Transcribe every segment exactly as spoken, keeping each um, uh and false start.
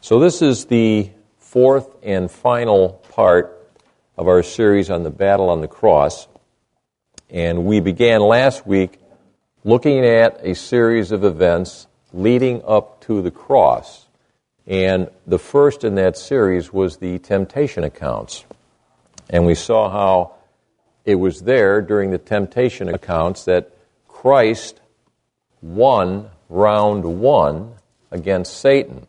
So this is the fourth and final part of our series on the battle on the cross. And we began last week looking at a series of events leading up to the cross. And the first in that series was the temptation accounts. And we saw how it was there during the temptation accounts that Christ won round one against Satan.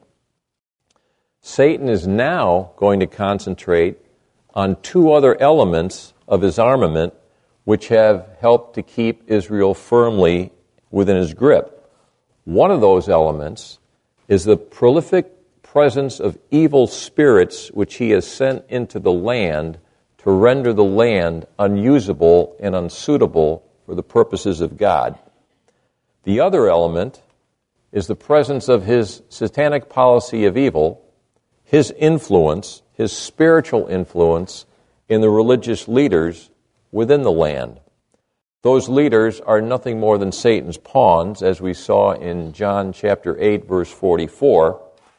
Satan is now going to concentrate on two other elements of his armament which have helped to keep Israel firmly within his grip. One of those elements is the prolific presence of evil spirits which he has sent into the land to render the land unusable and unsuitable for the purposes of God. The other element is the presence of his satanic policy of evil, his influence, his spiritual influence in the religious leaders within the land. Those leaders are nothing more than Satan's pawns, as we saw in John chapter eight, verse forty-four,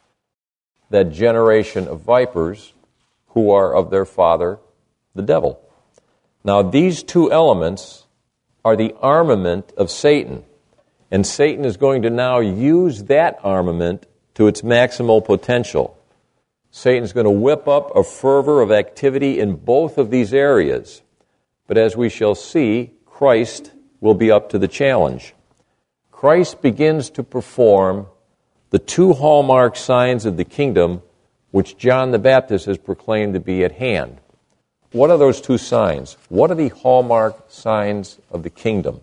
that generation of vipers who are of their father, the devil. Now, these two elements are the armament of Satan, and Satan is going to now use that armament to its maximal potential. Satan's going to whip up a fervor of activity in both of these areas. But as we shall see, Christ will be up to the challenge. Christ begins to perform the two hallmark signs of the kingdom which John the Baptist has proclaimed to be at hand. What are those two signs? What are the hallmark signs of the kingdom?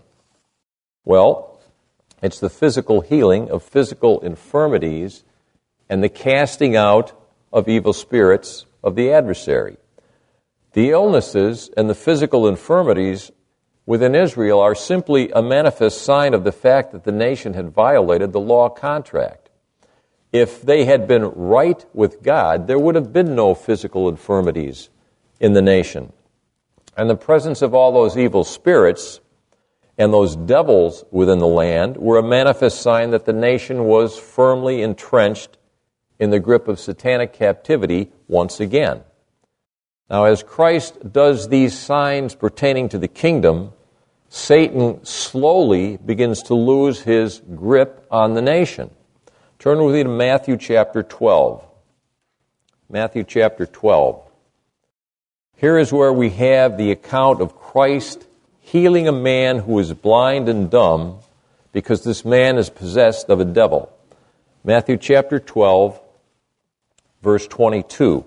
Well, it's the physical healing of physical infirmities and the casting out of evil spirits of the adversary. The illnesses and the physical infirmities within Israel are simply a manifest sign of the fact that the nation had violated the law contract. If they had been right with God, there would have been no physical infirmities in the nation. And the presence of all those evil spirits and those devils within the land were a manifest sign that the nation was firmly entrenched in the grip of satanic captivity once again. Now, as Christ does these signs pertaining to the kingdom, Satan slowly begins to lose his grip on the nation. Turn with me to Matthew chapter twelve. Matthew chapter twelve. Here is where we have the account of Christ healing a man who is blind and dumb because this man is possessed of a devil. Matthew chapter twelve, verse twenty-two.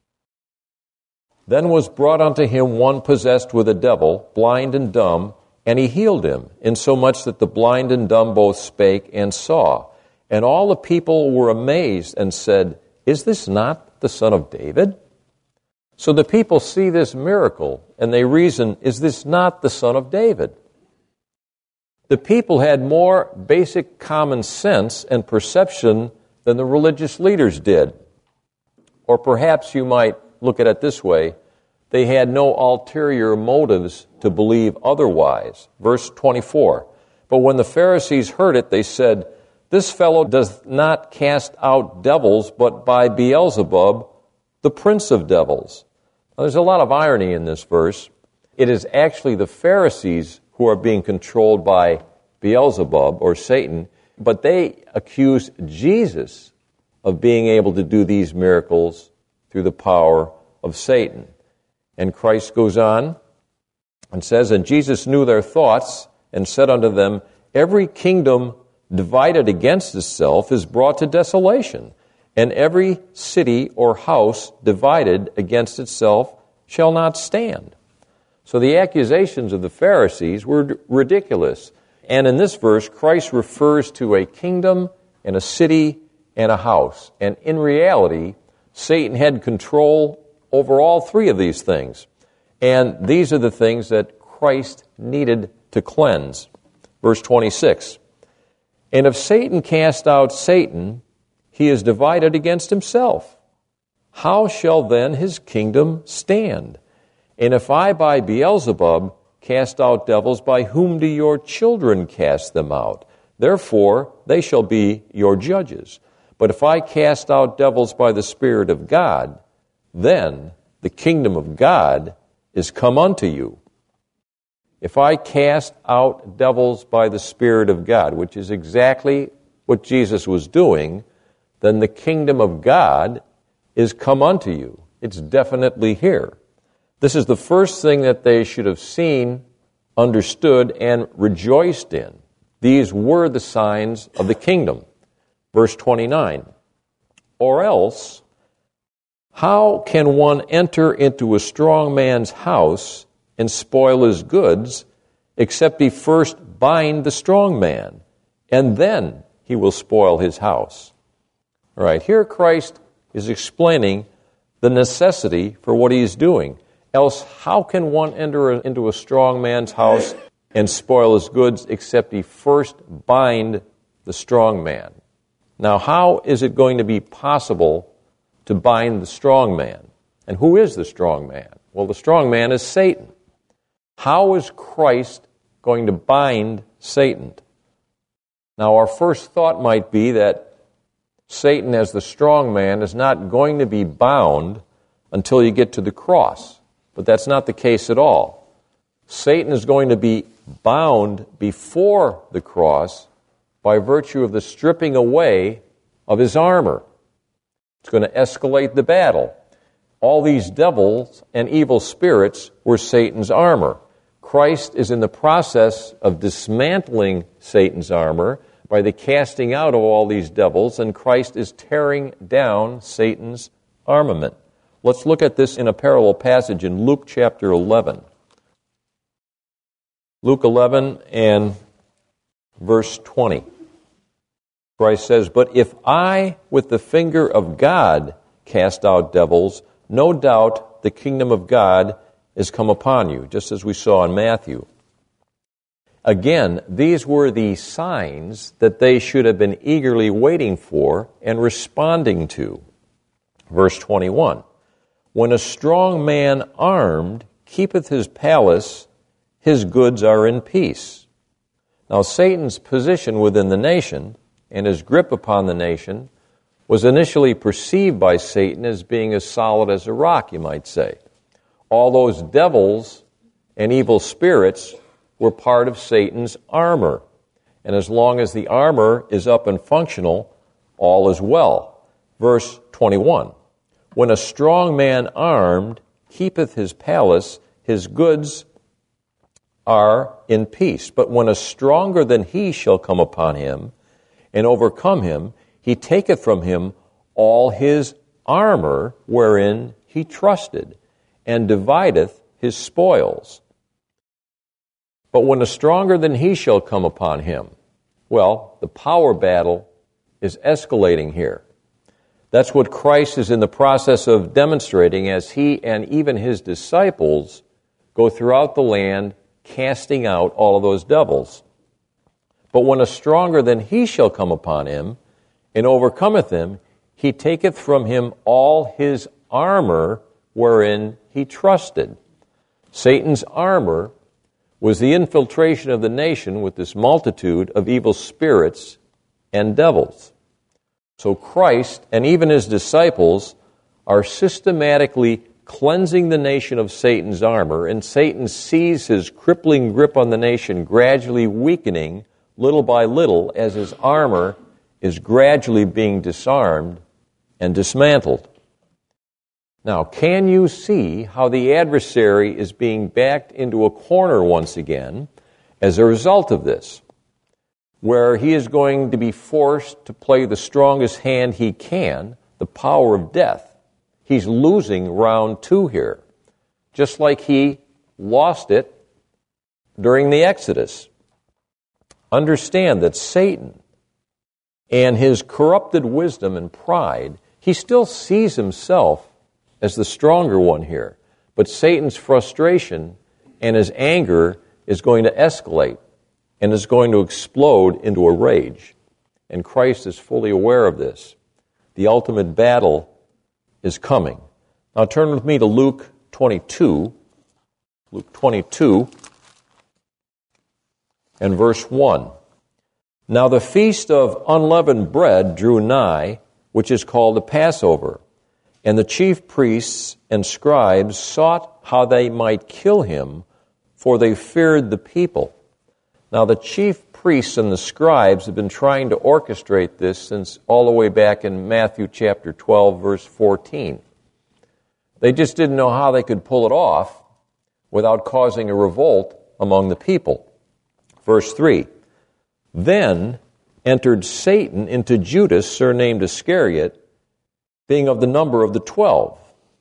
Then was brought unto him one possessed with a devil, blind and dumb, and he healed him, insomuch that the blind and dumb both spake and saw. And all the people were amazed and said, Is this not the Son of David? So the people see this miracle, and they reason, Is this not the Son of David? The people had more basic common sense and perception than the religious leaders did. Or perhaps you might look at it this way, they had no ulterior motives to believe otherwise. Verse twenty-four, But when the Pharisees heard it, they said, This fellow does not cast out devils, but by Beelzebub, the prince of devils. Now, there's a lot of irony in this verse. It is actually the Pharisees who are being controlled by Beelzebub, or Satan, but they accuse Jesus of being able to do these miracles through the power of Satan. And Christ goes on and says, And Jesus knew their thoughts, and said unto them, Every kingdom divided against itself is brought to desolation, and every city or house divided against itself shall not stand. So the accusations of the Pharisees were ridiculous. And in this verse, Christ refers to a kingdom and a city and a house. And in reality, Satan had control over all three of these things. And these are the things that Christ needed to cleanse. Verse twenty-six, And if Satan cast out Satan, he is divided against himself. How shall then his kingdom stand? And if I by Beelzebub cast out devils, by whom do your children cast them out? Therefore they shall be your judges. But if I cast out devils by the Spirit of God, then the kingdom of God is come unto you. If I cast out devils by the Spirit of God, which is exactly what Jesus was doing, then the kingdom of God is come unto you. It's definitely here. This is the first thing that they should have seen, understood, and rejoiced in. These were the signs of the kingdom. Verse twenty-nine, or else, how can one enter into a strong man's house and spoil his goods, except he first bind the strong man, and then he will spoil his house? All right, here Christ is explaining the necessity for what he is doing. Else, how can one enter into a strong man's house and spoil his goods, except he first bind the strong man? Now, how is it going to be possible to bind the strong man? And who is the strong man? Well, the strong man is Satan. How is Christ going to bind Satan? Now, our first thought might be that Satan, as the strong man, is not going to be bound until you get to the cross. But that's not the case at all. Satan is going to be bound before the cross by virtue of the stripping away of his armor. It's going to escalate the battle. All these devils and evil spirits were Satan's armor. Christ is in the process of dismantling Satan's armor by the casting out of all these devils, and Christ is tearing down Satan's armament. Let's look at this in a parallel passage in Luke chapter eleven. Luke eleven and verse twenty. Christ says, but if I with the finger of God cast out devils, no doubt the kingdom of God is come upon you, just as we saw in Matthew. Again, these were the signs that they should have been eagerly waiting for and responding to. Verse twenty-one, when a strong man armed keepeth his palace, his goods are in peace. Now, Satan's position within the nation and his grip upon the nation was initially perceived by Satan as being as solid as a rock, you might say. All those devils and evil spirits were part of Satan's armor. And as long as the armor is up and functional, all is well. Verse twenty-one, when a strong man armed keepeth his palace, his goods are in peace. But when a stronger than he shall come upon him and overcome him, he taketh from him all his armor wherein he trusted, and divideth his spoils. But when a stronger than he shall come upon him, well, the power battle is escalating here. That's what Christ is in the process of demonstrating as he and even his disciples go throughout the land casting out all of those devils. But when a stronger than he shall come upon him, and overcometh him, he taketh from him all his armor wherein he trusted. Satan's armor was the infiltration of the nation with this multitude of evil spirits and devils. So Christ and even his disciples are systematically cleansing the nation of Satan's armor, and Satan sees his crippling grip on the nation gradually weakening little by little as his armor is gradually being disarmed and dismantled. Now, can you see how the adversary is being backed into a corner once again as a result of this, where he is going to be forced to play the strongest hand he can, the power of death? He's losing round two here, just like he lost it during the Exodus. Understand that Satan and his corrupted wisdom and pride, he still sees himself as the stronger one here. But Satan's frustration and his anger is going to escalate and is going to explode into a rage. And Christ is fully aware of this. The ultimate battle is coming. Now turn with me to Luke twenty-two. Luke twenty-two and verse one. Now the feast of unleavened bread drew nigh, which is called the Passover. And the chief priests and scribes sought how they might kill him, for they feared the people. Now the chief priests and the scribes have been trying to orchestrate this since all the way back in Matthew chapter twelve, verse fourteen. They just didn't know how they could pull it off without causing a revolt among the people. Verse three, then entered Satan into Judas, surnamed Iscariot, being of the number of the twelve.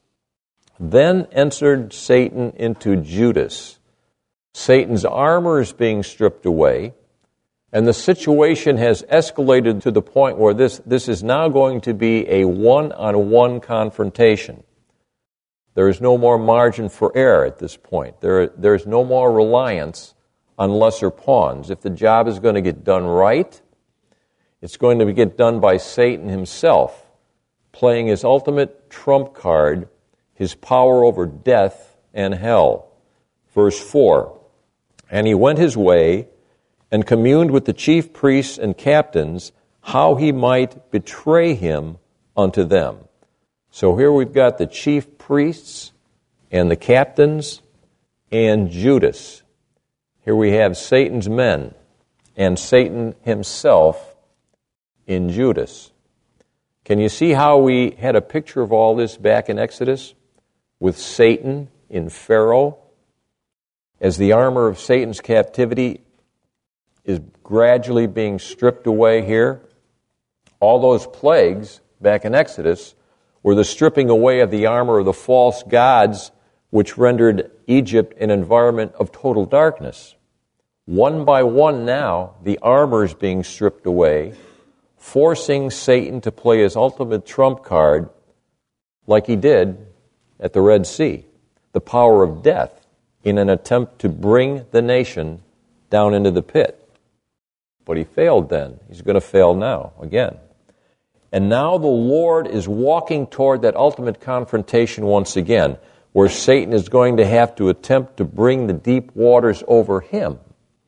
Then entered Satan into Judas. Satan's armor is being stripped away, and the situation has escalated to the point where this, this is now going to be a one-on-one confrontation. There is no more margin for error at this point. There, there is no more reliance on lesser pawns. If the job is going to get done right, it's going to get done by Satan himself, playing his ultimate trump card, his power over death and hell. Verse four, and he went his way and communed with the chief priests and captains how he might betray him unto them. So here we've got the chief priests and the captains and Judas. Here we have Satan's men and Satan himself in Judas. Can you see how we had a picture of all this back in Exodus with Satan in Pharaoh as the armor of Satan's captivity is gradually being stripped away here? All those plagues back in Exodus were the stripping away of the armor of the false gods, which rendered Egypt an environment of total darkness. One by one now, the armor is being stripped away, forcing Satan to play his ultimate trump card like he did at the Red Sea, the power of death, in an attempt to bring the nation down into the pit. But he failed then. He's going to fail now again. And now the Lord is walking toward that ultimate confrontation once again, where Satan is going to have to attempt to bring the deep waters over him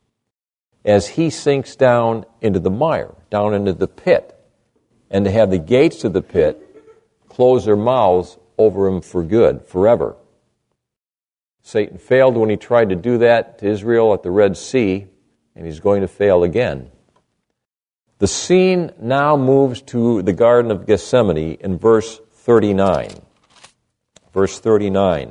as he sinks down into the mire, down into the pit, and to have the gates of the pit close their mouths over him for good, forever. Satan failed when he tried to do that to Israel at the Red Sea, and he's going to fail again. The scene now moves to the Garden of Gethsemane in verse thirty-nine. Verse thirty-nine.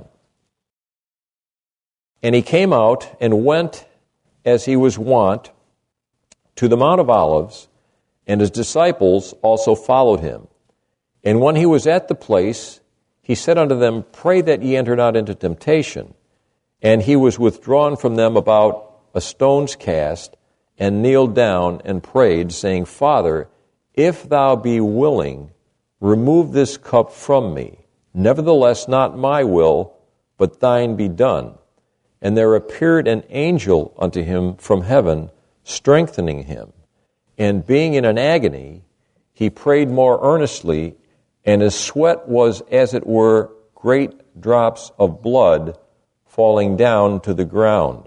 And he came out and went as he was wont to the Mount of Olives, and his disciples also followed him. And when he was at the place, he said unto them, Pray that ye enter not into temptation. And he was withdrawn from them about a stone's cast, and kneeled down and prayed, saying, Father, if thou be willing, remove this cup from me. Nevertheless, not my will, but thine be done. And there appeared an angel unto him from heaven, strengthening him. And being in an agony, he prayed more earnestly, and his sweat was, as it were, great drops of blood falling down to the ground.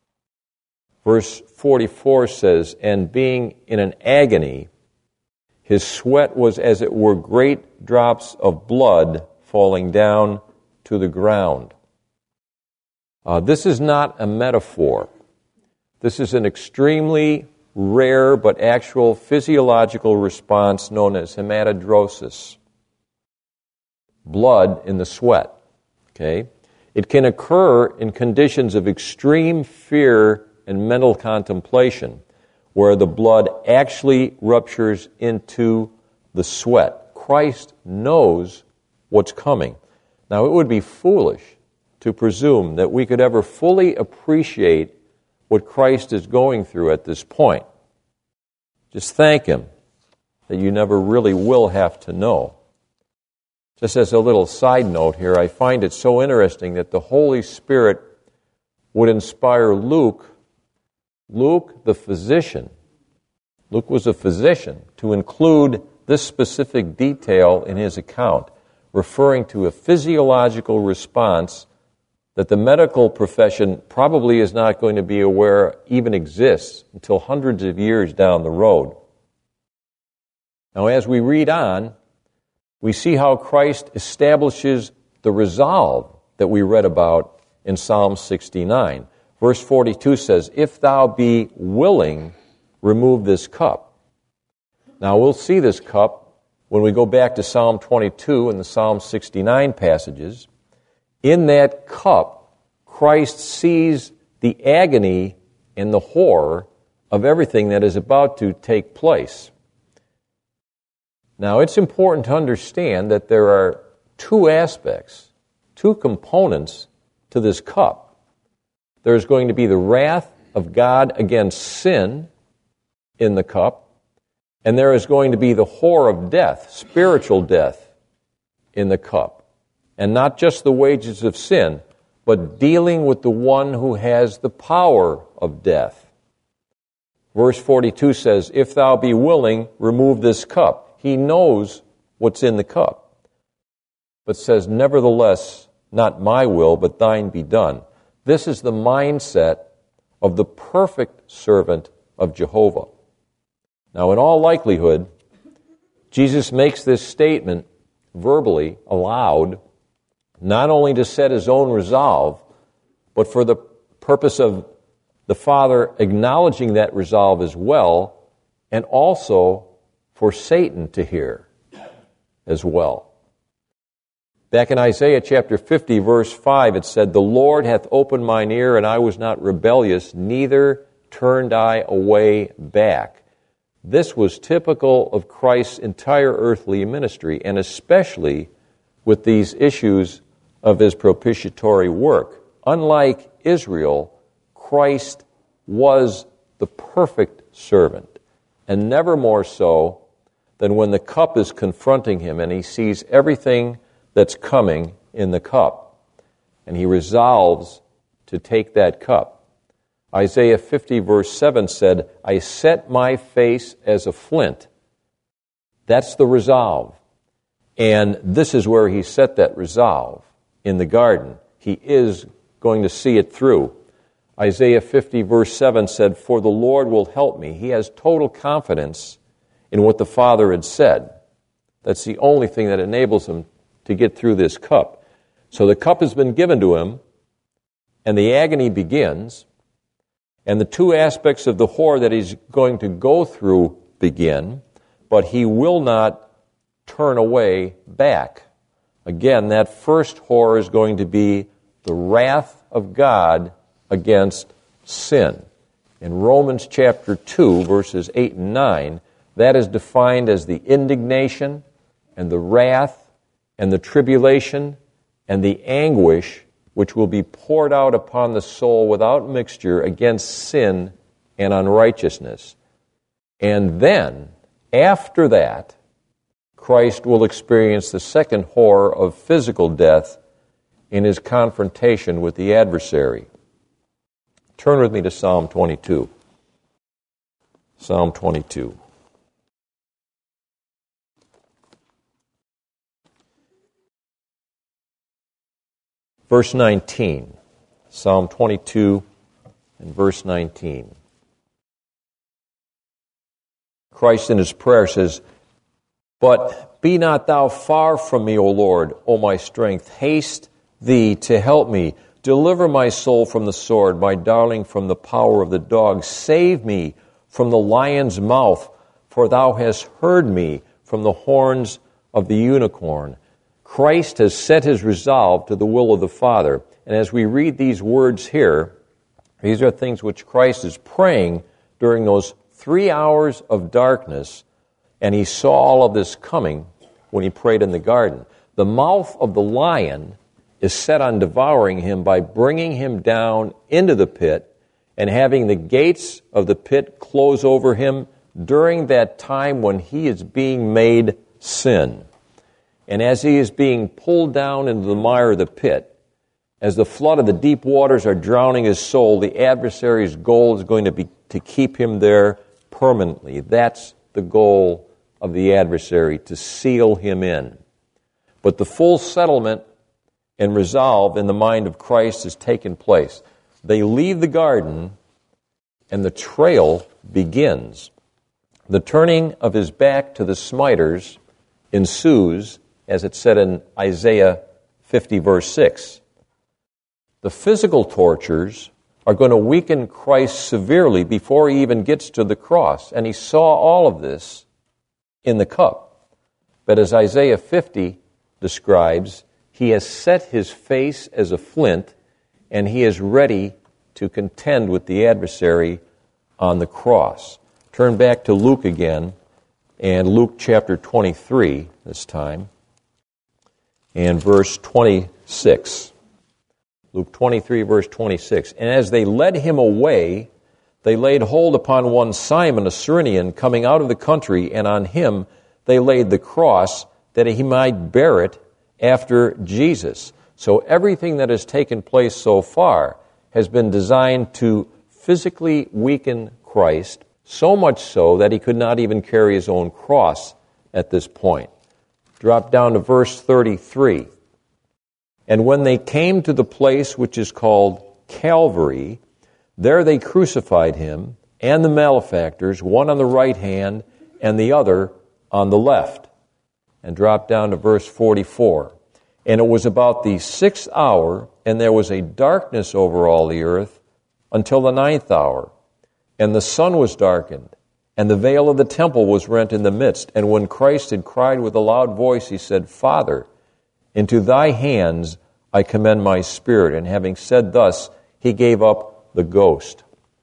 Verse forty-four says, and being in an agony, his sweat was as it were great drops of blood falling down to the ground. Uh, this is not a metaphor. This is an extremely rare but actual physiological response known as hematidrosis. Blood in the sweat. Okay? It can occur in conditions of extreme fear and mental contemplation, where the blood actually ruptures into the sweat. Christ knows what's coming. Now, it would be foolish to presume that we could ever fully appreciate what Christ is going through at this point. Just thank Him that you never really will have to know. Just as a little side note here, I find it so interesting that the Holy Spirit would inspire Luke, Luke the physician, Luke was a physician, to include this specific detail in his account, referring to a physiological response that the medical profession probably is not going to be aware even exists until hundreds of years down the road. Now, as we read on, we see how Christ establishes the resolve that we read about in Psalm sixty-nine. Verse forty-two says, "If thou be willing, remove this cup." Now, we'll see this cup when we go back to Psalm twenty-two and the Psalm sixty-nine passages. In that cup, Christ sees the agony and the horror of everything that is about to take place. Now, it's important to understand that there are two aspects, two components to this cup. There's going to be the wrath of God against sin in the cup, and there is going to be the horror of death, spiritual death, in the cup. And not just the wages of sin, but dealing with the one who has the power of death. Verse forty-two says, "If thou be willing, remove this cup." He knows what's in the cup, but says, "Nevertheless, not my will, but thine be done." This is the mindset of the perfect servant of Jehovah. Now, in all likelihood, Jesus makes this statement verbally, aloud, not only to set his own resolve, but for the purpose of the Father acknowledging that resolve as well, and also for Satan to hear as well. Back in Isaiah chapter fifty, verse five, it said, "The Lord hath opened mine ear, and I was not rebellious, neither turned I away back." This was typical of Christ's entire earthly ministry, and especially with these issues of his propitiatory work. Unlike Israel, Christ was the perfect servant, and never more so than when the cup is confronting him and he sees everything that's coming in the cup, and he resolves to take that cup. Isaiah fifty verse seven said, "I set my face as a flint." That's the resolve. And this is where he set that resolve, in the garden. He is going to see it through. Isaiah fifty verse seven said, "For the Lord will help me." He has total confidence in what the Father had said. That's the only thing that enables him to get through this cup. So the cup has been given to him, and the agony begins, and the two aspects of the horror that he's going to go through begin, but he will not turn away back. Again, that first horror is going to be the wrath of God against sin. In Romans chapter two, verses eight and nine, that is defined as the indignation and the wrath and the tribulation and the anguish which will be poured out upon the soul without mixture against sin and unrighteousness. And then, after that, Christ will experience the second horror of physical death in his confrontation with the adversary. Turn with me to Psalm twenty-two. Psalm twenty-two. Verse nineteen. Psalm twenty-two and verse nineteen. Christ in his prayer says, "But be not thou far from me, O Lord, O my strength. Haste thee to help me. Deliver my soul from the sword, my darling from the power of the dog. Save me from the lion's mouth, for thou hast heard me from the horns of the unicorn." Christ has set his resolve to the will of the Father. And as we read these words here, these are things which Christ is praying during those three hours of darkness, and he saw all of this coming when he prayed in the garden. The mouth of the lion is set on devouring him by bringing him down into the pit and having the gates of the pit close over him during that time when he is being made sin. And as he is being pulled down into the mire of the pit, as the flood of the deep waters are drowning his soul, the adversary's goal is going to be to keep him there permanently. That's the goal of the adversary, to seal him in. But the full settlement and resolve in the mind of Christ has taken place. They leave the garden, and the trail begins. The turning of his back to the smiters ensues as it said in Isaiah fifty, verse six. The physical tortures are going to weaken Christ severely before he even gets to the cross. And he saw all of this in the cup. But as Isaiah fifty describes, he has set his face as a flint, and he is ready to contend with the adversary on the cross. Turn back to Luke again, and Luke chapter twenty-three this time, and verse twenty-six. Luke twenty-three, verse twenty-six. And as they led him away, they laid hold upon one Simon, a Cyrenian, coming out of the country, and on him they laid the cross, that he might bear it after Jesus. So everything that has taken place so far has been designed to physically weaken Christ, so much so that he could not even carry his own cross at this point. Drop down to verse thirty-three. And when they came to the place which is called Calvary, there they crucified him and the malefactors, one on the right hand and the other on the left. And drop down to verse forty-four. And it was about the sixth hour, and there was a darkness over all the earth until the ninth hour. And the sun was darkened, and the veil of the temple was rent in the midst. And when Christ had cried with a loud voice, he said, Father, into thy hands I commend my spirit. And having said thus, he gave up the ghost.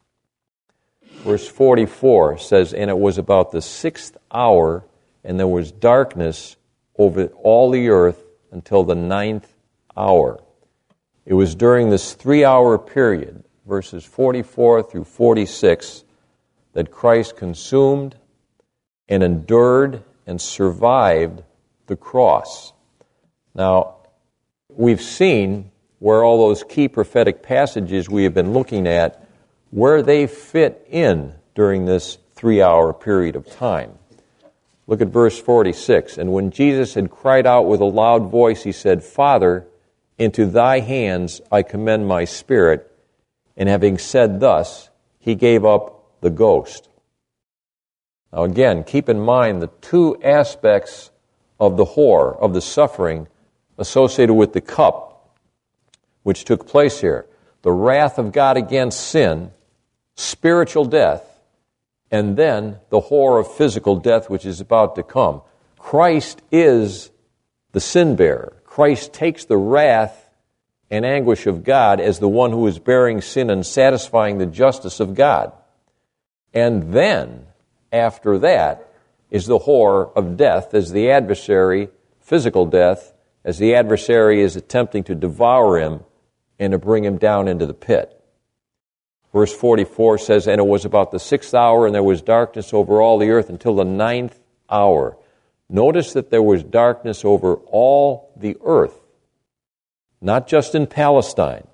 Verse forty-four says, and it was about the sixth hour, and there was darkness over all the earth until the ninth hour. It was during this three-hour period, verses forty-four through forty-six, that Christ consumed and endured and survived the cross. Now, we've seen where all those key prophetic passages we have been looking at, where they fit in during this three-hour period of time. Look at verse forty-six. And when Jesus had cried out with a loud voice, he said, Father, into thy hands I commend my spirit. And having said thus, he gave up the ghost. Now again, keep in mind the two aspects of the horror, of the suffering associated with the cup, which took place here. The wrath of God against sin, spiritual death, and then the horror of physical death, which is about to come. Christ is the sin bearer. Christ takes the wrath and anguish of God as the one who is bearing sin and satisfying the justice of God. And then, after that, is the horror of death as the adversary, physical death, as the adversary is attempting to devour him and to bring him down into the pit. Verse forty-four says, and it was about the sixth hour, and there was darkness over all the earth until the ninth hour. Notice that there was darkness over all the earth, not just in Palestine.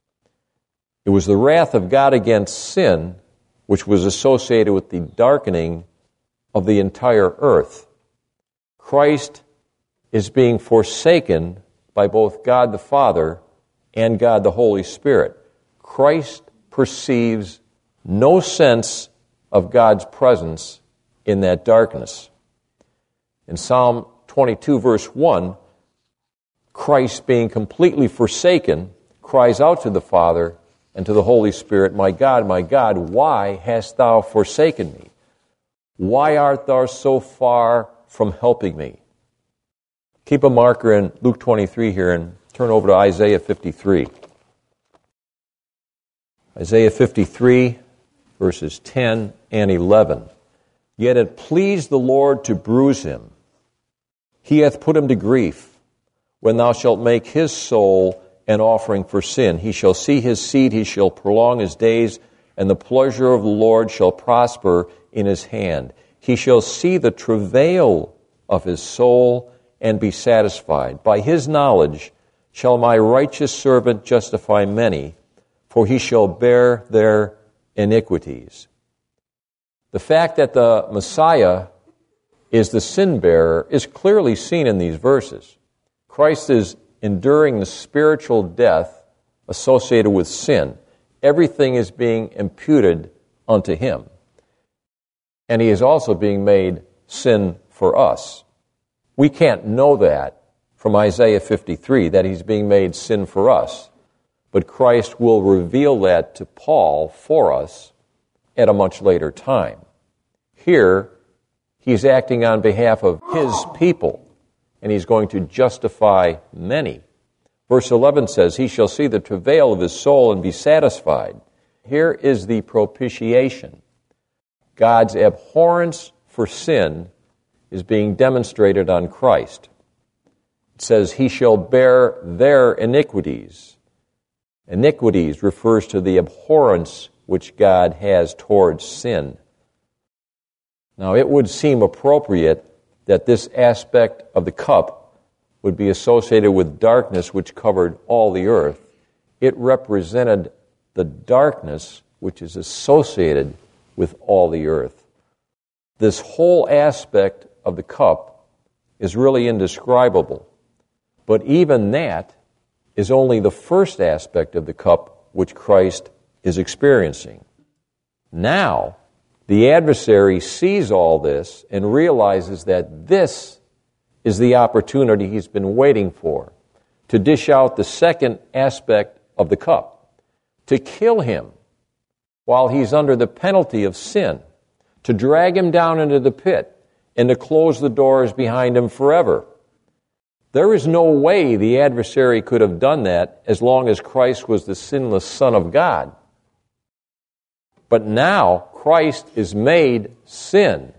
It was the wrath of God against sin, which was associated with the darkening of the entire earth. Christ is being forsaken by both God the Father and God the Holy Spirit. Christ perceives no sense of God's presence in that darkness. In Psalm twenty-two, verse one, Christ, being completely forsaken, cries out to the Father and to the Holy Spirit, My God, my God, why hast thou forsaken me? Why art thou so far from helping me? Keep a marker in Luke twenty-three here and turn over to Isaiah fifty-three. Isaiah fifty-three, verses ten and eleven. Yet it pleased the Lord to bruise him. He hath put him to grief. When thou shalt make his soul an offering for sin, he shall see his seed, he shall prolong his days, and the pleasure of the Lord shall prosper in his hand. He shall see the travail of his soul and be satisfied. By his knowledge shall my righteous servant justify many, for he shall bear their iniquities. The fact that the Messiah is the sin bearer is clearly seen in these verses. Christ is enduring the spiritual death associated with sin. Everything is being imputed unto him. And he is also being made sin for us. We can't know that from Isaiah fifty-three, that he's being made sin for us. But Christ will reveal that to Paul for us at a much later time. Here, he's acting on behalf of his people, and he's going to justify many. Verse eleven says, he shall see the travail of his soul and be satisfied. Here is the propitiation. God's abhorrence for sin is being demonstrated on Christ. It says, he shall bear their iniquities. Iniquities refers to the abhorrence which God has towards sin. Now, it would seem appropriate that this aspect of the cup would be associated with darkness which covered all the earth. It represented the darkness which is associated with all the earth. This whole aspect of the cup is really indescribable. But even that is only the first aspect of the cup which Christ is experiencing. Now, the adversary sees all this and realizes that this is the opportunity he's been waiting for, to dish out the second aspect of the cup, to kill him while he's under the penalty of sin, to drag him down into the pit, and to close the doors behind him forever. There is no way the adversary could have done that as long as Christ was the sinless Son of God. But now Christ is made sin.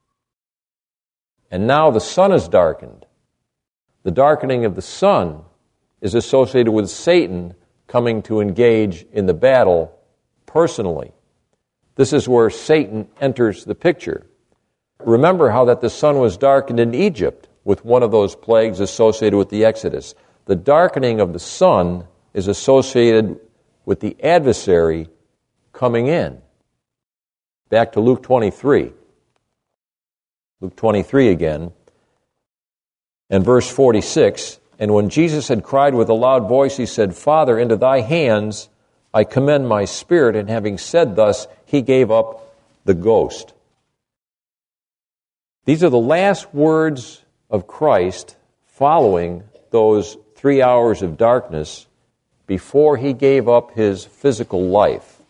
And now the sun is darkened. The darkening of the sun is associated with Satan coming to engage in the battle personally. This is where Satan enters the picture. Remember how that the sun was darkened in Egypt with one of those plagues associated with the Exodus. The darkening of the sun is associated with the adversary coming in. Back to Luke twenty-three. Luke twenty-three again, and verse forty-six, and when Jesus had cried with a loud voice, he said, Father, into thy hands I commend my spirit, and having said thus, he gave up the ghost. These are the last words of Christ following those three hours of darkness before he gave up his physical life.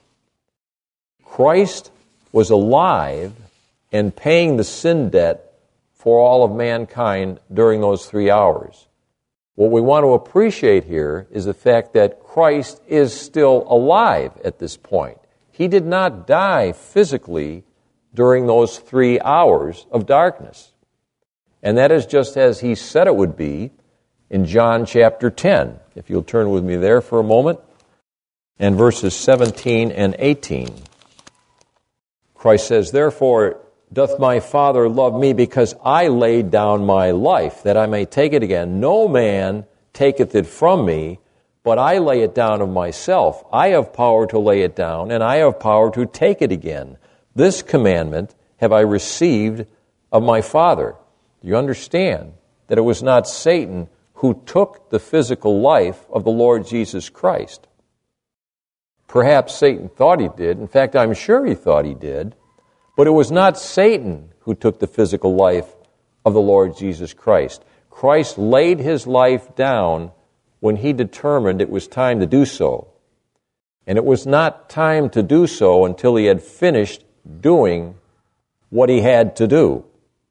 Christ was alive and paying the sin debt for all of mankind during those three hours. What we want to appreciate here is the fact that Christ is still alive at this point. He did not die physically during those three hours of darkness. And that is just as he said it would be in John chapter ten. If you'll turn with me there for a moment. And verses seventeen and eighteen. Christ says, Therefore doth my Father love me, because I laid down my life, that I may take it again. No man taketh it from me, but I lay it down of myself. I have power to lay it down, and I have power to take it again. This commandment have I received of my Father. You understand that it was not Satan who took the physical life of the Lord Jesus Christ. Perhaps Satan thought he did. In fact, I'm sure he thought he did. But it was not Satan who took the physical life of the Lord Jesus Christ. Christ laid his life down when he determined it was time to do so. And it was not time to do so until he had finished doing what he had to do.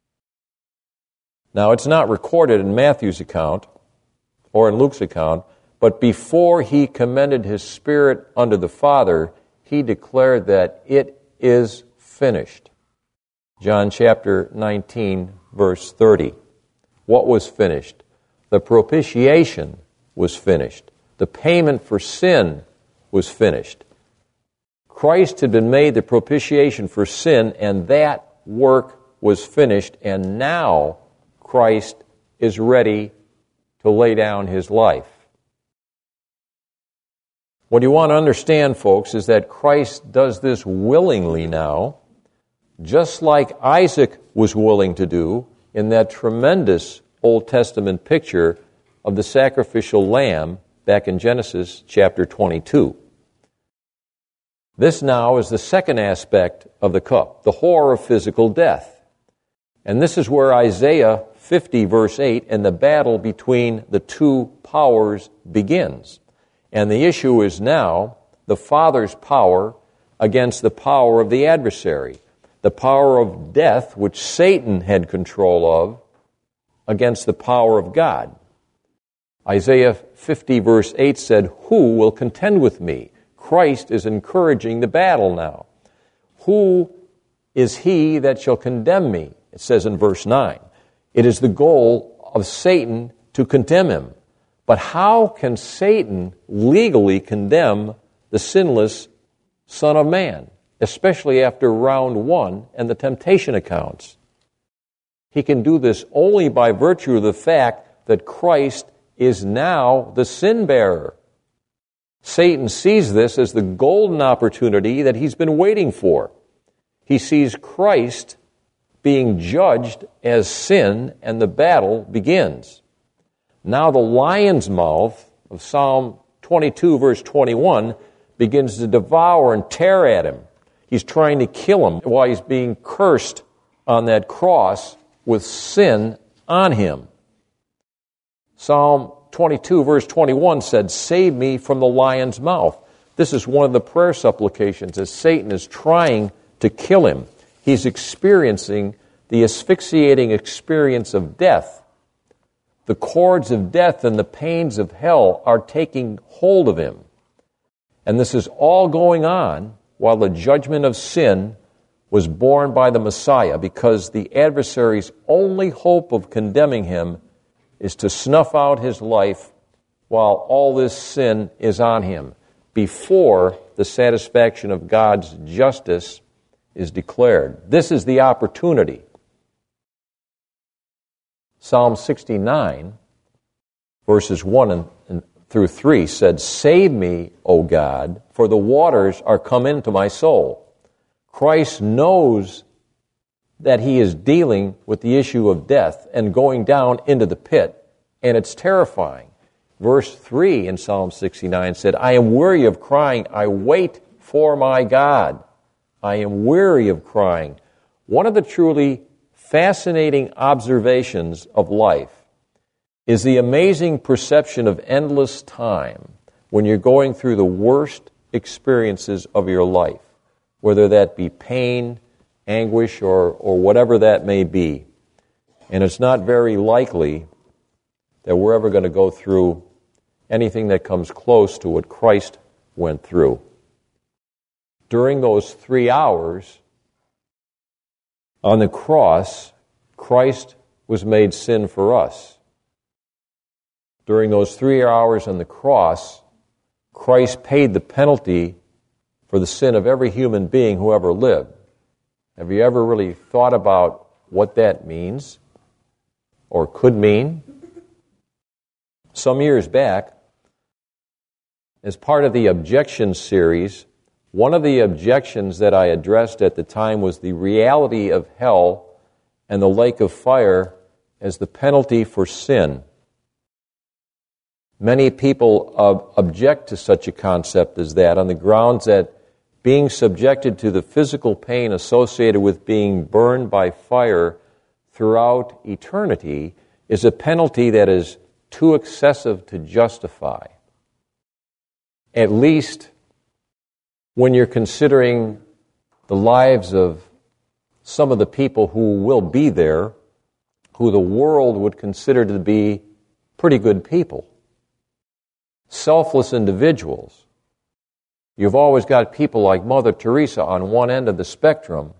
Now, it's not recorded in Matthew's account or in Luke's account, but before he commended his spirit unto the Father, he declared that it is finished. John chapter nineteen, verse thirty. What was finished? The propitiation was finished. The payment for sin was finished. Christ had been made the propitiation for sin, and that work was finished, and now Christ is ready to lay down his life. What you want to understand, folks, is that Christ does this willingly now, just like Isaac was willing to do in that tremendous Old Testament picture of the sacrificial lamb back in Genesis chapter twenty-two. This now is the second aspect of the cup, the horror of physical death. And this is where Isaiah fifty, verse eight, and the battle between the two powers begins. And the issue is now the Father's power against the power of the adversary, the power of death, which Satan had control of, against the power of God. Isaiah fifty, verse eight said, "Who will contend with me?" Christ is encouraging the battle now. "Who is he that shall condemn me?" It says in verse nine. It is the goal of Satan to condemn him. But how can Satan legally condemn the sinless Son of Man, especially after round one and the temptation accounts? He can do this only by virtue of the fact that Christ is now the sin bearer. Satan sees this as the golden opportunity that he's been waiting for. He sees Christ being judged as sin, and the battle begins. Now the lion's mouth of Psalm twenty-two, verse twenty-one, begins to devour and tear at him. He's trying to kill him while he's being cursed on that cross with sin on him. Psalm twenty-two, verse twenty-one said, "Save me from the lion's mouth." This is one of the prayer supplications as Satan is trying to kill him. He's experiencing the asphyxiating experience of death. The cords of death and the pains of hell are taking hold of him. And this is all going on while the judgment of sin was borne by the Messiah, because the adversary's only hope of condemning him is to snuff out his life while all this sin is on him, before the satisfaction of God's justice is declared. This is the opportunity. Psalm sixty-nine, verses one and, and through three said, "Save me, O God, for the waters are come into my soul." Christ knows that he is dealing with the issue of death and going down into the pit, and it's terrifying. Verse three in Psalm sixty-nine said, "I am weary of crying, I wait for my God." I am weary of crying. One of the truly fascinating observations of life is the amazing perception of endless time when you're going through the worst experiences of your life, whether that be pain, anguish, or, or whatever that may be. And it's not very likely that we're ever going to go through anything that comes close to what Christ went through. During those three hours on the cross, Christ was made sin for us. During those three hours on the cross, Christ paid the penalty for the sin of every human being who ever lived. Have you ever really thought about what that means or could mean? Some years back, as part of the objection series, one of the objections that I addressed at the time was the reality of hell and the lake of fire as the penalty for sin. Many people uh, object to such a concept as that on the grounds that being subjected to the physical pain associated with being burned by fire throughout eternity is a penalty that is too excessive to justify. At least when you're considering the lives of some of the people who will be there, who the world would consider to be pretty good people, selfless individuals. You've always got people like Mother Teresa on one end of the spectrum,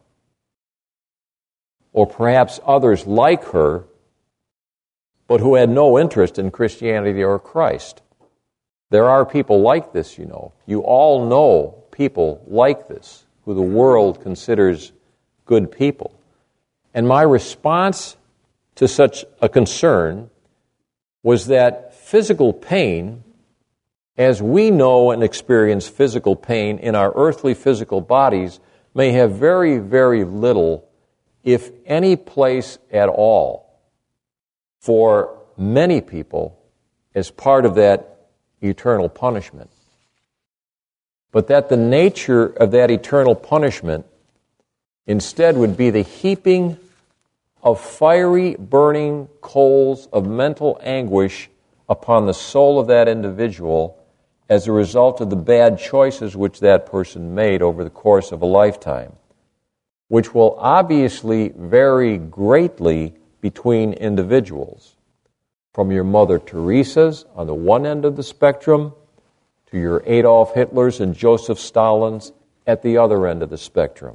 or perhaps others like her, but who had no interest in Christianity or Christ. There are people like this, you know. You all know people like this, who the world considers good people. And my response to such a concern was that physical pain, as we know and experience physical pain in our earthly physical bodies, may have very, very little, if any place at all, for many people as part of that eternal punishment. But that the nature of that eternal punishment instead would be the heaping of fiery, burning coals of mental anguish upon the soul of that individual as a result of the bad choices which that person made over the course of a lifetime, which will obviously vary greatly between individuals, from your Mother Teresa's on the one end of the spectrum to your Adolf Hitlers and Joseph Stalins at the other end of the spectrum.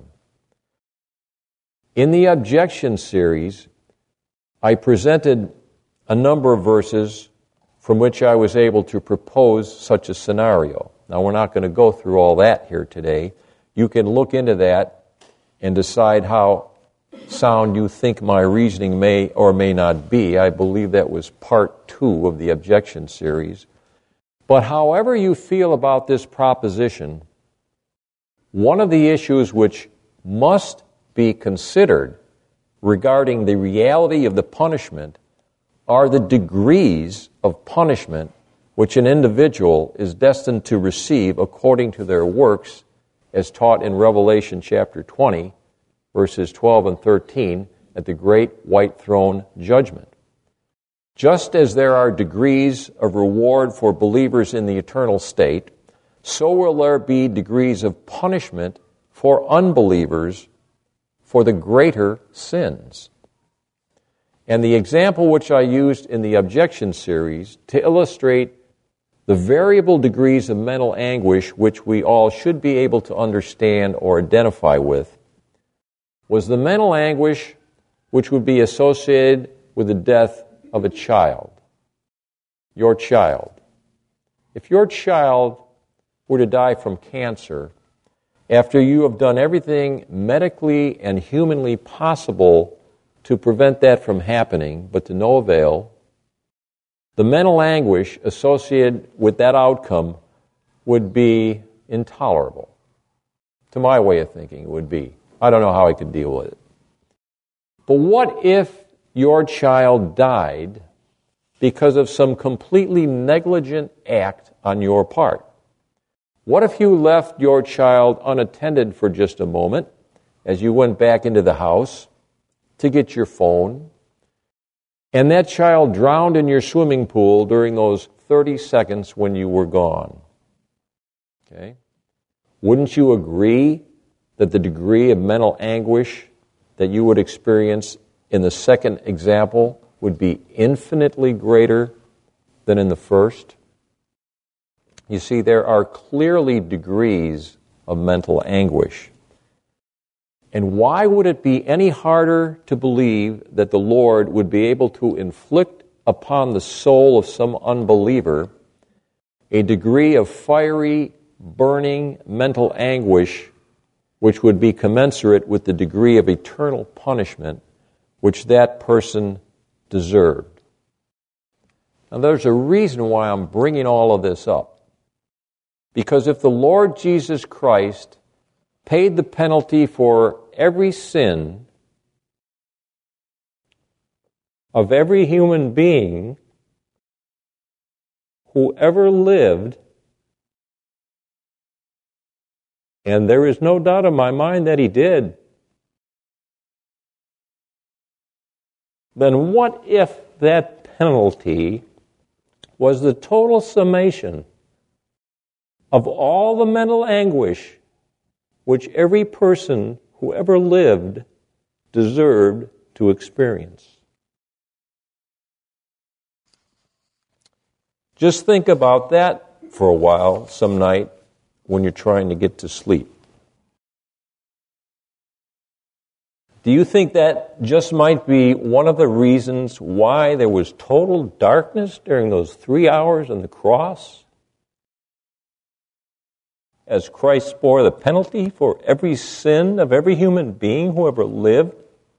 In the objection series, I presented a number of verses from which I was able to propose such a scenario. Now, we're not going to go through all that here today. You can look into that and decide how sound you think my reasoning may or may not be. I believe that was part two of the objection series. But however you feel about this proposition, one of the issues which must be considered regarding the reality of the punishment are the degrees of punishment which an individual is destined to receive according to their works, as taught in Revelation chapter twenty, verses twelve and thirteen, at the great white throne judgment. Just as there are degrees of reward for believers in the eternal state, so will there be degrees of punishment for unbelievers for the greater sins. And the example which I used in the objection series to illustrate the variable degrees of mental anguish which we all should be able to understand or identify with was the mental anguish which would be associated with the death of a child. Your child. If your child were to die from cancer after you have done everything medically and humanly possible to prevent that from happening, but to no avail, the mental anguish associated with that outcome would be intolerable. To my way of thinking, it would be. I don't know how I could deal with it. But what if your child died because of some completely negligent act on your part? What if you left your child unattended for just a moment as you went back into the house to get your phone, and that child drowned in your swimming pool during those thirty seconds when you were gone? Okay? Wouldn't you agree that the degree of mental anguish that you would experience in the second example would be infinitely greater than in the first? You see, there are clearly degrees of mental anguish. And why would it be any harder to believe that the Lord would be able to inflict upon the soul of some unbeliever a degree of fiery, burning mental anguish which would be commensurate with the degree of eternal punishment which that person deserved? Now, there's a reason why I'm bringing all of this up. Because if the Lord Jesus Christ paid the penalty for every sin of every human being who ever lived, and there is no doubt in my mind that he did, then what if that penalty was the total summation of all the mental anguish which every person who ever lived deserved to experience? Just think about that for a while some night when you're trying to get to sleep. Do you think that just might be one of the reasons why there was total darkness during those three hours on the cross, as Christ bore the penalty for every sin of every human being who ever lived?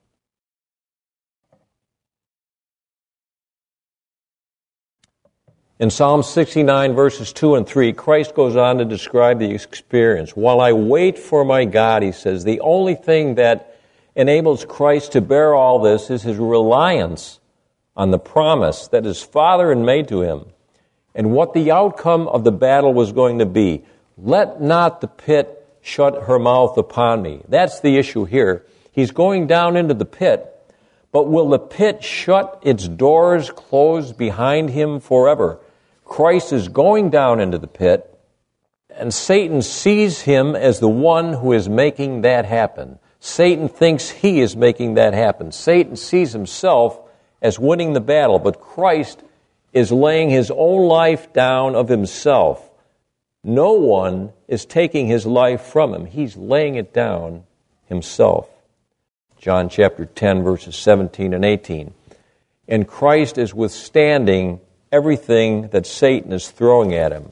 In Psalm sixty-nine, verses two and three, Christ goes on to describe the experience. While I wait for my God, he says, the only thing that enables Christ to bear all this is his reliance on the promise that his Father had made to him and what the outcome of the battle was going to be. Let not the pit shut her mouth upon me. That's the issue here. He's going down into the pit, But will the pit shut its doors closed behind him forever? Christ is going down into the pit, and Satan sees him as the one who is making that happen. Satan thinks he is making that happen. Satan sees himself as winning the battle, but Christ is laying his own life down of himself. No one is taking his life from him. He's laying it down himself. John chapter ten, verses seventeen and eighteen. And Christ is withstanding everything that Satan is throwing at him.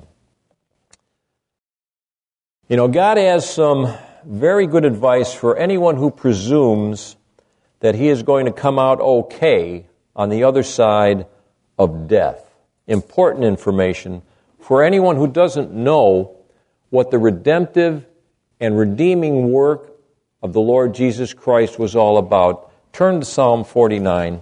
You know, God has some very good advice for anyone who presumes that he is going to come out okay on the other side of death. Important information for anyone who doesn't know what the redemptive and redeeming work of the Lord Jesus Christ was all about. Turn to Psalm forty-nine.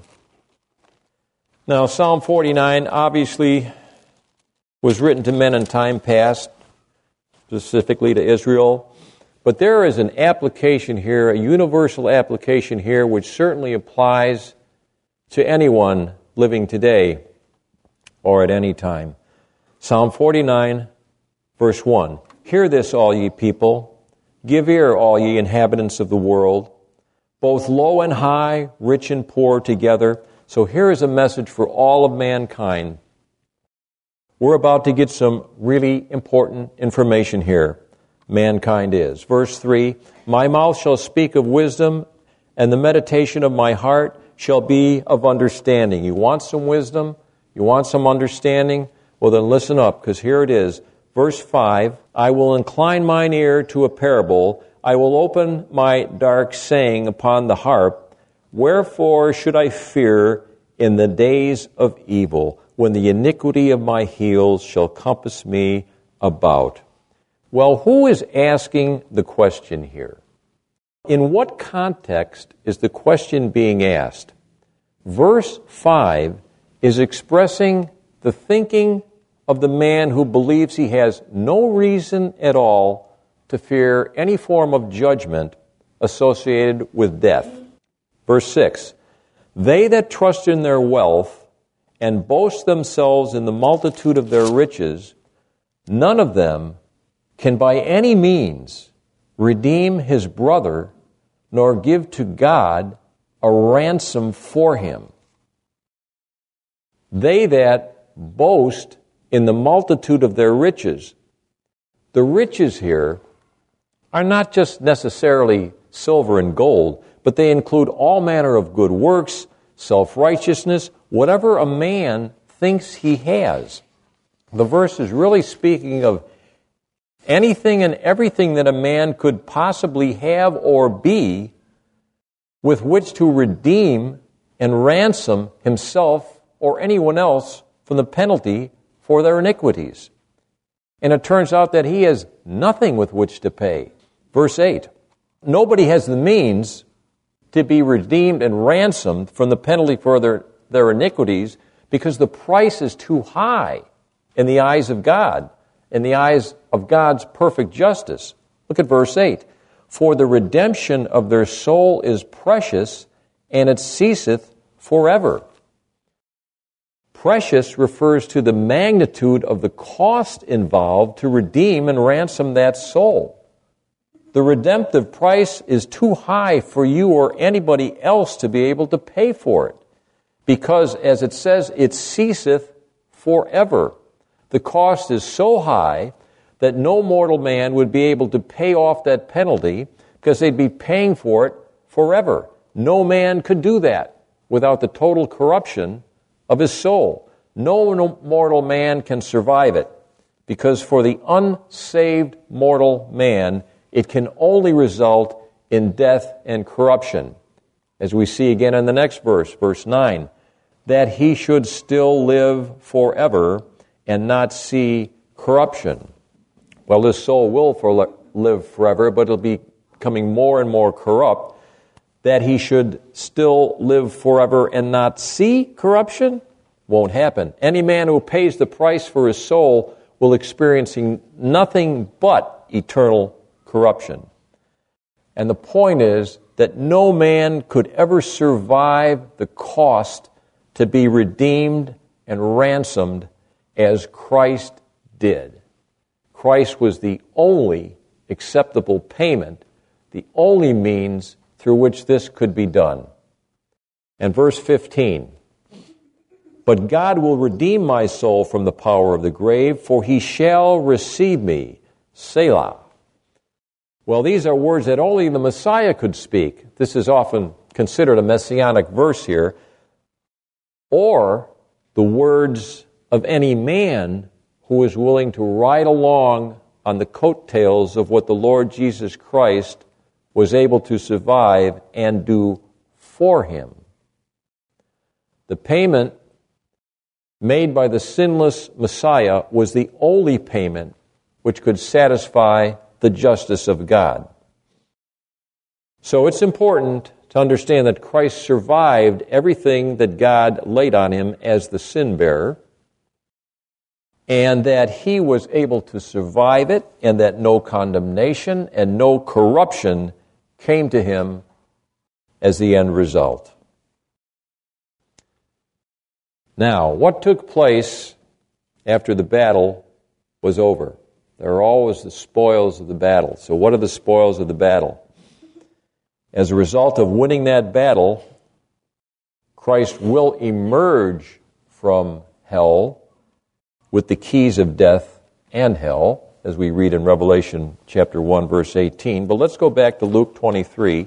Now, Psalm forty-nine obviously was written to men in time past, specifically to Israel. But there is an application here, a universal application here, which certainly applies to anyone living today or at any time. Psalm forty-nine, verse one. Hear this, all ye people. Give ear, all ye inhabitants of the world, both low and high, rich and poor together. So here is a message for all of mankind. We're about to get some really important information here. Mankind is. Verse three, my mouth shall speak of wisdom, and the meditation of my heart shall be of understanding. You want some wisdom? You want some understanding? Well, then listen up, because here it is. Verse five, I will incline mine ear to a parable. I will open my dark saying upon the harp. Wherefore should I fear in the days of evil, when the iniquity of my heels shall compass me about? Well, who is asking the question here? In what context is the question being asked? Verse five is expressing the thinking of the man who believes he has no reason at all to fear any form of judgment associated with death. Verse six, they that trust in their wealth and boast themselves in the multitude of their riches, none of them can by any means redeem his brother, nor give to God a ransom for him. They that boast in the multitude of their riches. The riches here are not just necessarily silver and gold, but they include all manner of good works, self-righteousness, whatever a man thinks he has. The verse is really speaking of anything and everything that a man could possibly have or be with which to redeem and ransom himself or anyone else from the penalty for their iniquities. And it turns out that he has nothing with which to pay. Verse eight, nobody has the means to be redeemed and ransomed from the penalty for their, their iniquities because the price is too high in the eyes of God, in the eyes of God's perfect justice. Look at verse eight. For the redemption of their soul is precious, and it ceaseth forever. Precious refers to the magnitude of the cost involved to redeem and ransom that soul. The redemptive price is too high for you or anybody else to be able to pay for it, because, as it says, it ceaseth forever. The cost is so high that no mortal man would be able to pay off that penalty because they'd be paying for it forever. No man could do that without the total corruption of his soul. No mortal man can survive it, because for the unsaved mortal man, it can only result in death and corruption. As we see again in the next verse, verse nine, that he should still live forever and not see corruption. Well, this soul will for live forever, but it'll be becoming more and more corrupt. That he should still live forever and not see corruption won't happen. Any man who pays the price for his soul will experience nothing but eternal corruption. And the point is that no man could ever survive the cost to be redeemed and ransomed as Christ did. Christ was the only acceptable payment, the only means through which this could be done. And verse fifteen, "But God will redeem my soul from the power of the grave, for he shall receive me, Selah." Well, these are words that only the Messiah could speak. This is often considered a messianic verse here. Or the words of any man who is willing to ride along on the coattails of what the Lord Jesus Christ was able to survive and do for him. The payment made by the sinless Messiah was the only payment which could satisfy the justice of God. So it's important to understand that Christ survived everything that God laid on him as the sin bearer, and that he was able to survive it, and that no condemnation and no corruption came to him as the end result. Now, what took place after the battle was over? There are always the spoils of the battle. So what are the spoils of the battle? As a result of winning that battle, Christ will emerge from hell with the keys of death and hell, as we read in Revelation chapter one, verse eighteen. But let's go back to Luke twenty-three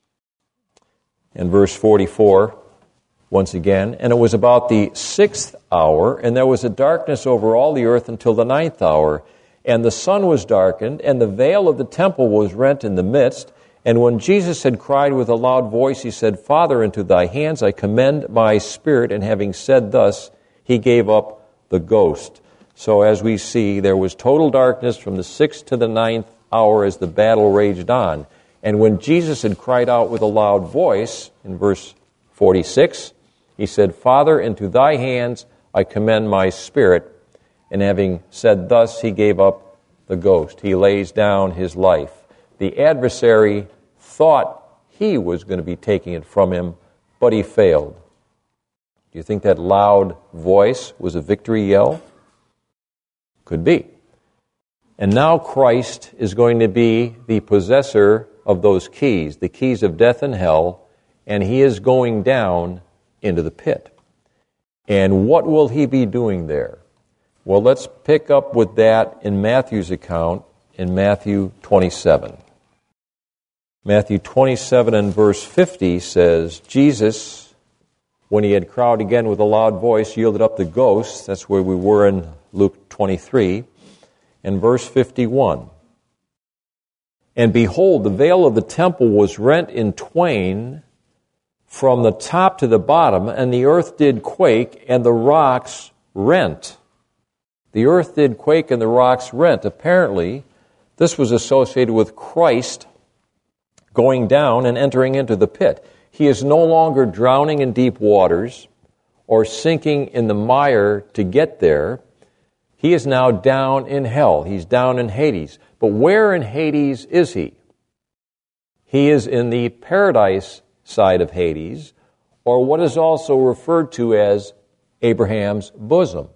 and verse forty-four once again. "And it was about the sixth hour, and there was a darkness over all the earth until the ninth hour. And the sun was darkened, and the veil of the temple was rent in the midst. And when Jesus had cried with a loud voice, he said, Father, into thy hands I commend my spirit. And having said thus, he gave up the ghost." So as we see, there was total darkness from the sixth to the ninth hour as the battle raged on. And when Jesus had cried out with a loud voice, in verse forty-six, he said, Father, into thy hands I commend my spirit. And having said thus, he gave up the ghost. He lays down his life. The adversary thought he was going to be taking it from him, but he failed. Do you think that loud voice was a victory yell? Could be. And now Christ is going to be the possessor of those keys, the keys of death and hell, and he is going down into the pit. And what will he be doing there? Well, let's pick up with that in Matthew's account in Matthew twenty-seven. Matthew twenty-seven and verse fifty says, Jesus, when he had cried again with a loud voice, yielded up the ghost. That's where we were in Luke twenty-three. And verse fifty-one. And behold, the veil of the temple was rent in twain from the top to the bottom, and the earth did quake, and the rocks rent. The earth did quake and the rocks rent. Apparently, this was associated with Christ going down and entering into the pit. He is no longer drowning in deep waters or sinking in the mire to get there. He is now down in hell. He's down in Hades. But where in Hades is he? He is in the paradise side of Hades, or what is also referred to as Abraham's bosom.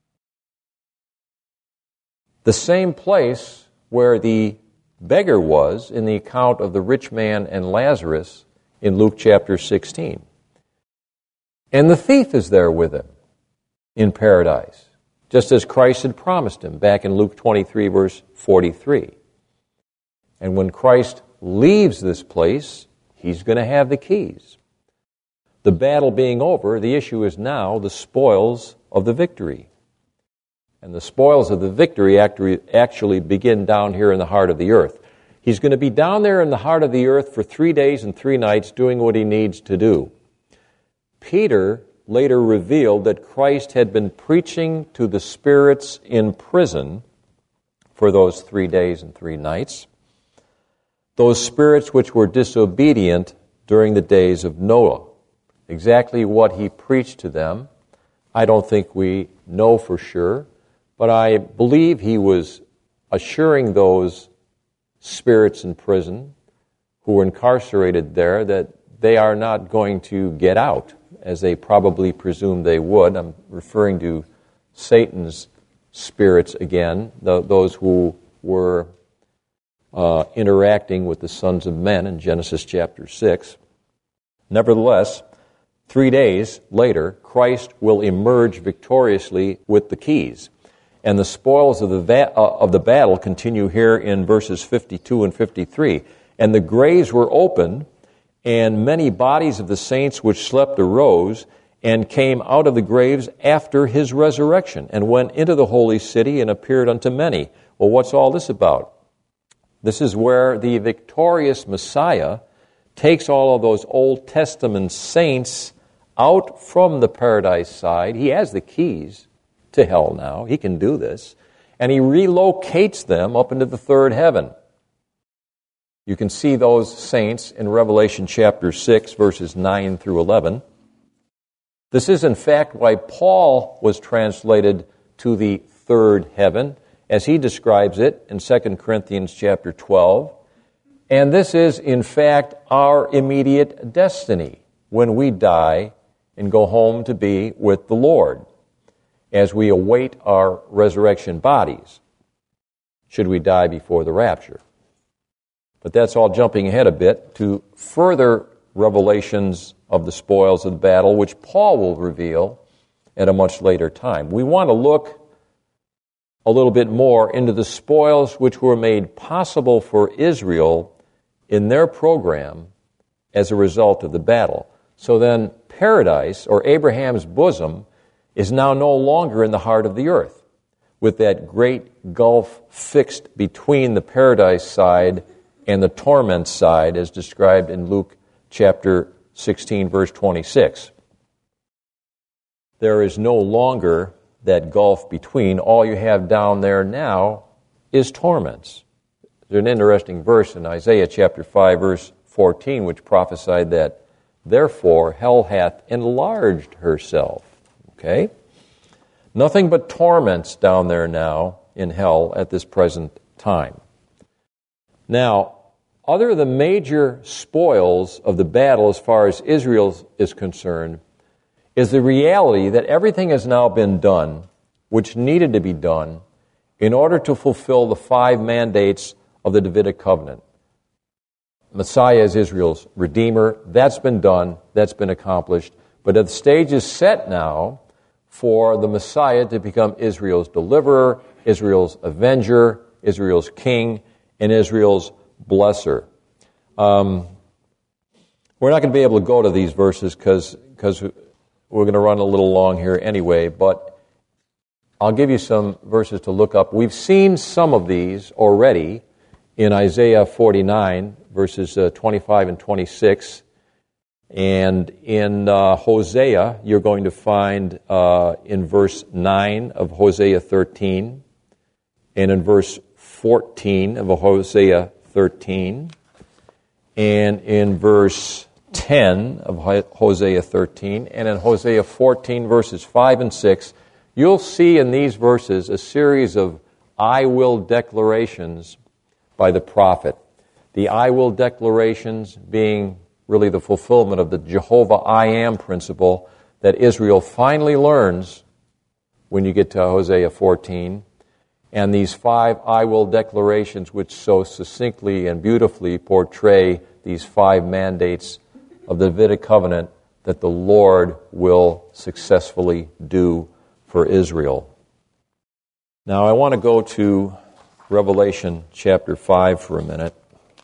The same place where the beggar was in the account of the rich man and Lazarus in Luke chapter sixteen. And the thief is there with him in paradise, just as Christ had promised him back in Luke twenty-three, verse forty-three. And when Christ leaves this place, he's going to have the keys. The battle being over, the issue is now the spoils of the victory. And the spoils of the victory actually begin down here in the heart of the earth. He's going to be down there in the heart of the earth for three days and three nights doing what he needs to do. Peter later revealed that Christ had been preaching to the spirits in prison for those three days and three nights. Those spirits which were disobedient during the days of Noah. Exactly what he preached to them, I don't think we know for sure. But I believe he was assuring those spirits in prison who were incarcerated there, that they are not going to get out, as they probably presumed they would. I'm referring to Satan's spirits again, the, those who were uh, interacting with the sons of men in Genesis chapter six. Nevertheless, three days later, Christ will emerge victoriously with the keys. And the spoils of the, va- uh, of the battle continue here in verses fifty-two and fifty-three. And the graves were opened, and many bodies of the saints which slept arose, and came out of the graves after his resurrection, and went into the holy city and appeared unto many. Well, what's all this about? This is where the victorious Messiah takes all of those Old Testament saints out from the paradise side. He has the keys to hell now. He can do this. And he relocates them up into the third heaven. You can see those saints in Revelation chapter six, verses nine through eleven. This is, in fact, why Paul was translated to the third heaven, as he describes it in Second Corinthians chapter twelve. And this is, in fact, our immediate destiny when we die and go home to be with the Lord, as we await our resurrection bodies, should we die before the rapture. But that's all jumping ahead a bit to further revelations of the spoils of the battle, which Paul will reveal at a much later time. We want to look a little bit more into the spoils which were made possible for Israel in their program as a result of the battle. So then paradise, or Abraham's bosom, is now no longer in the heart of the earth, with that great gulf fixed between the paradise side and the torment side, as described in Luke chapter sixteen, verse twenty-six. There is no longer that gulf between. All you have down there now is torments. There's an interesting verse in Isaiah chapter five, verse fourteen, which prophesied that, therefore hell hath enlarged herself. Okay? Nothing but torments down there now in hell at this present time. Now, other of the major spoils of the battle as far as Israel is concerned is the reality that everything has now been done which needed to be done in order to fulfill the five mandates of the Davidic covenant. Messiah is Israel's Redeemer. That's been done. That's been accomplished. But the stage is set now for the Messiah to become Israel's deliverer, Israel's avenger, Israel's king, and Israel's blesser. Um, we're not going to be able to go to these verses because because we're going to run a little long here anyway, but I'll give you some verses to look up. We've seen some of these already in Isaiah forty-nine, verses uh, twenty-five and twenty-six. And in uh, Hosea, you're going to find uh, in verse nine of Hosea thirteen, and in verse fourteen of Hosea thirteen, and in verse ten of Hosea thirteen, and in Hosea fourteen, verses five and six, you'll see in these verses a series of I will declarations by the prophet. The I will declarations being really the fulfillment of the Jehovah I am principle that Israel finally learns when you get to Hosea fourteen. And these five I will declarations, which so succinctly and beautifully portray these five mandates of the Davidic covenant that the Lord will successfully do for Israel. Now I want to go to Revelation chapter five for a minute.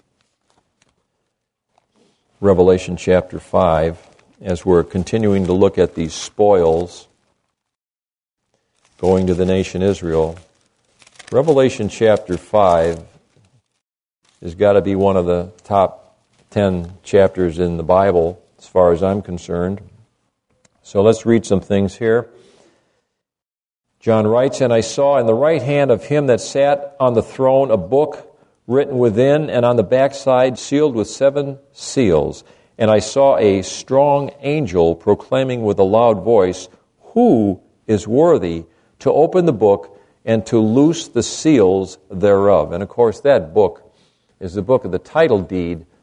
Revelation chapter five, as we're continuing to look at these spoils going to the nation Israel. Revelation chapter five has got to be one of the top ten chapters in the Bible, as far as I'm concerned. So let's read some things here. John writes, "And I saw in the right hand of him that sat on the throne a book written within and on the backside, sealed with seven seals. And I saw a strong angel proclaiming with a loud voice, Who is worthy to open the book and to loose the seals thereof?" And of course that book is the book of the title deed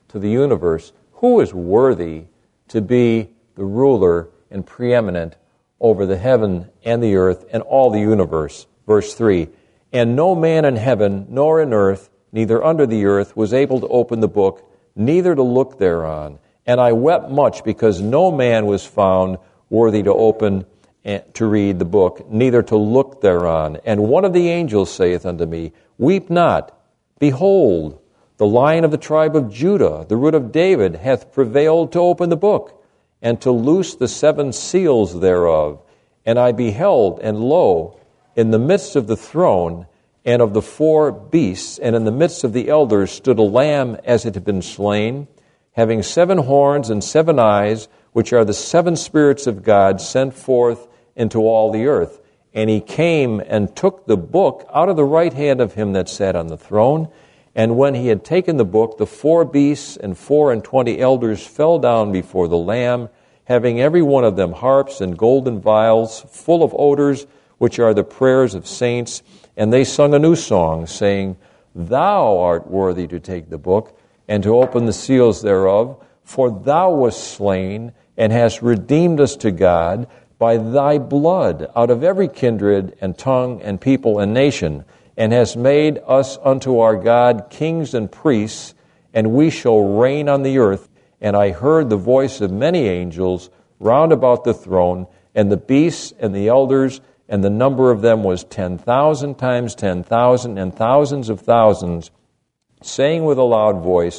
to the universe, who is worthy to be the ruler and preeminent over the heaven and the earth and all the universe? Verse three, and no man in heaven nor in earth, neither under the earth, was able to open the book, neither to look thereon. And I wept much, because no man was found worthy to open and to read the book, neither to look thereon. And one of the angels saith unto me, weep not. Behold, the Lion of the tribe of Judah, the root of David, hath prevailed to open the book, and to loose the seven seals thereof. And I beheld, and lo, in the midst of the throne and of the four beasts, and in the midst of the elders, stood a lamb as it had been slain, having seven horns and seven eyes, which are the seven spirits of God sent forth into all the earth. And he came and took the book out of the right hand of him that sat on the throne. And when he had taken the book, the four beasts and four and twenty elders fell down before the Lamb, having every one of them harps and golden vials, full of odors, which are the prayers of saints. And they sung a new song, saying, Thou art worthy to take the book, and to open the seals thereof, for thou wast slain, and hast redeemed us to God by thy blood out of every kindred and tongue and people and nation, and hast made us unto our God kings and priests, and we shall reign on the earth. And I heard the voice of many angels round about the throne, and the beasts and the elders, and the number of them was ten thousand times ten thousand, and thousands of thousands, saying with a loud voice,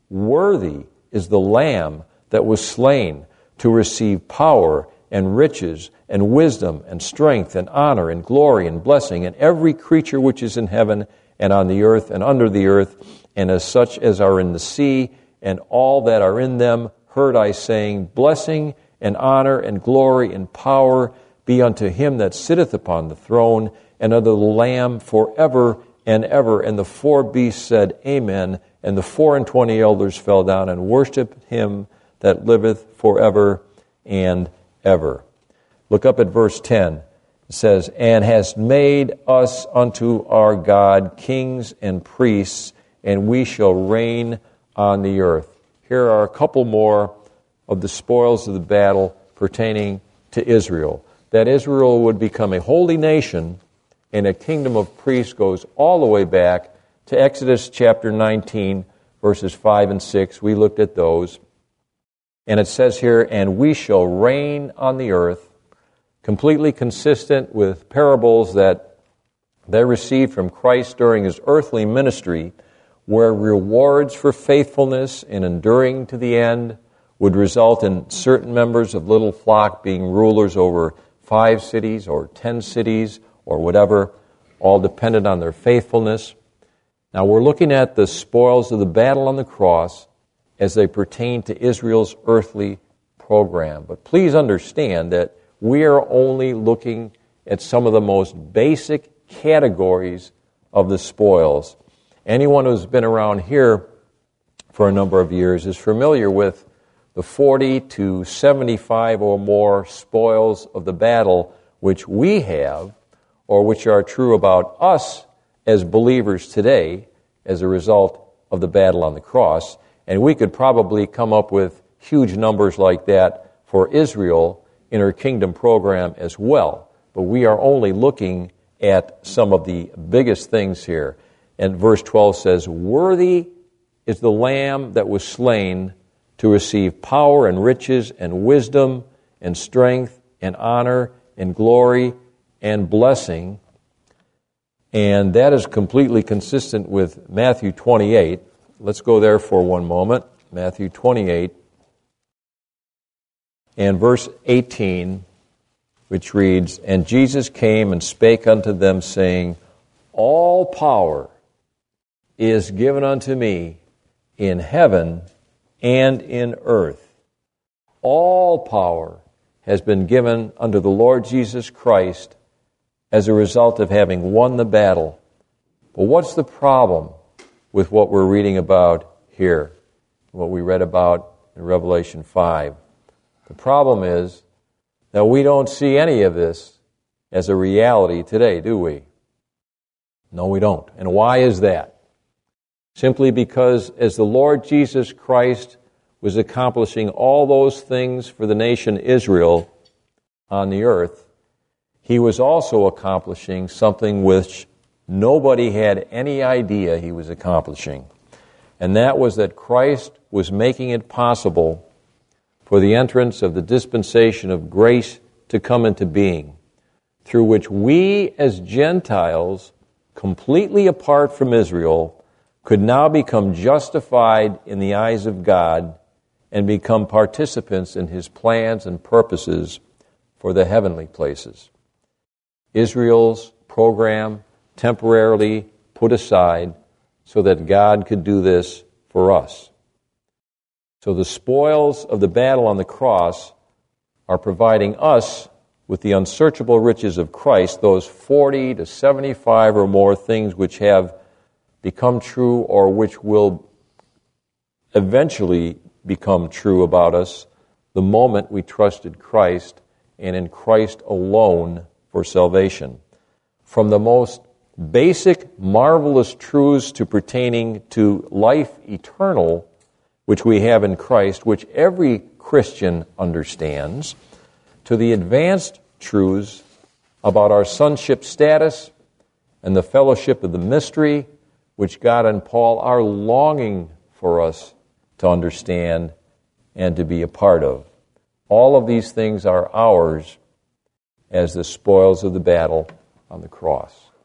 Worthy is the Lamb that was slain to receive power and riches and wisdom and strength and honor and glory and blessing, and every creature which is in heaven and on the earth and under the earth, and as such as are in the sea, and all that are in them, heard I saying, Blessing and honor and glory and power be unto him that sitteth upon the throne, and unto the Lamb forever and ever. And the four beasts said, Amen. And the four and twenty elders fell down and worshipped him that liveth forever and ever. Look up at verse ten. It says, And hast made us unto our God kings and priests, and we shall reign on the earth. Here are a couple more of the spoils of the battle pertaining to Israel. That Israel would become a holy nation and a kingdom of priests goes all the way back to Exodus chapter nineteen, verses five and six. We looked at those. And it says here, And we shall reign on the earth, completely consistent with parables that they received from Christ during his earthly ministry, where rewards for faithfulness and enduring to the end would result in certain members of little flock being rulers over five cities or ten cities or whatever, all dependent on their faithfulness. Now we're looking at the spoils of the battle on the cross as they pertain to Israel's earthly program. But please understand that we are only looking at some of the most basic categories of the spoils. Anyone who's been around here for a number of years is familiar with the forty to seventy-five or more spoils of the battle which we have, or which are true about us as believers today as a result of the battle on the cross. And we could probably come up with huge numbers like that for Israel in her kingdom program as well. But we are only looking at some of the biggest things here. And verse twelve says, Worthy is the Lamb that was slain to receive power and riches and wisdom and strength and honor and glory and blessing. And that is completely consistent with Matthew twenty-eight. Let's go there for one moment. Matthew twenty-eight and verse eighteen, which reads, And Jesus came and spake unto them, saying, All power is given unto me in heaven and in earth. All power has been given unto the Lord Jesus Christ as a result of having won the battle. But what's the problem with what we're reading about here, what we read about in Revelation five? The problem is that we don't see any of this as a reality today, do we? No, we don't. And why is that? simply because as the Lord Jesus Christ was accomplishing all those things for the nation Israel on the earth, he was also accomplishing something which nobody had any idea he was accomplishing. And that was that Christ was making it possible for the entrance of the dispensation of grace to come into being, through which we as Gentiles, completely apart from Israel, could now become justified in the eyes of God and become participants in his plans and purposes for the heavenly places. Israel's program temporarily put aside so that God could do this for us. So the spoils of the battle on the cross are providing us with the unsearchable riches of Christ, those forty to seventy-five or more things which have become true or which will eventually become true about us the moment we trusted Christ and in Christ alone for salvation. From the most basic, marvelous truths to pertaining to life eternal, which we have in Christ, which every Christian understands, to the advanced truths about our sonship status and the fellowship of the mystery, which God and Paul are longing for us to understand and to be a part of. All of these things are ours as the spoils of the battle on the cross.